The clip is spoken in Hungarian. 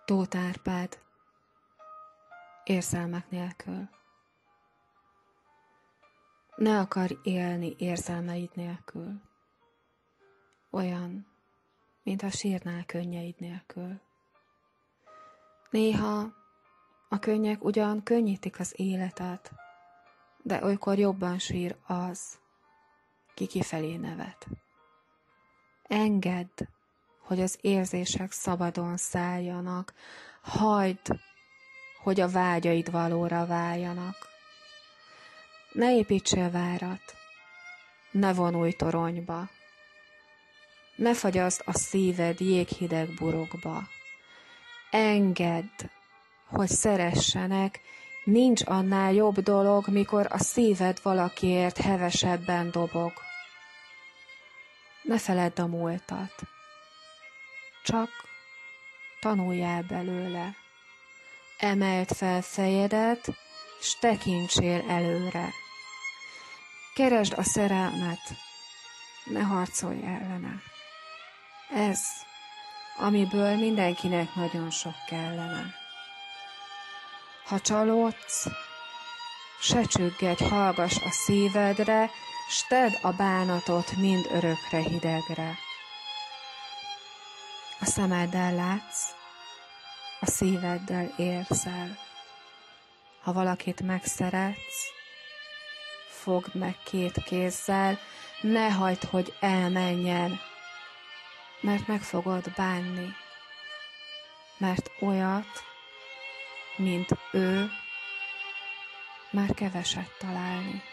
Tóth Árpád, érzelmek nélkül. Ne akarj élni érzelmeid nélkül. Olyan, mintha sírnál könnyeid nélkül. Néha a könnyek ugyan könnyítik az életet, de olykor jobban sír az, ki kifelé nevet. Engedd, hogy az érzések szabadon szálljanak, hagyd, hogy a vágyaid valóra váljanak. Ne építsél várat, ne vonulj toronyba, ne fagyaszd a szíved jéghideg burokba. Engedd, hogy szeressenek, nincs annál jobb dolog, mikor a szíved valakiért hevesebben dobog. Ne feledd a múltat, csak tanuljál belőle. Emeld fel fejedet, s tekintsél előre. Keresd a szerelmet, ne harcolj ellene. Ez, amiből mindenkinek nagyon sok kellene. Ha csalódsz, se csüggedj, hallgass a szívedre, s tedd a bánatot mind örökre hidegre. A szemeddel látsz, a szíveddel érzel. Ha valakit megszeretsz, fogd meg két kézzel, ne hagyd, hogy elmenjen, mert meg fogod bánni, mert olyat, mint ő, már keveset találni.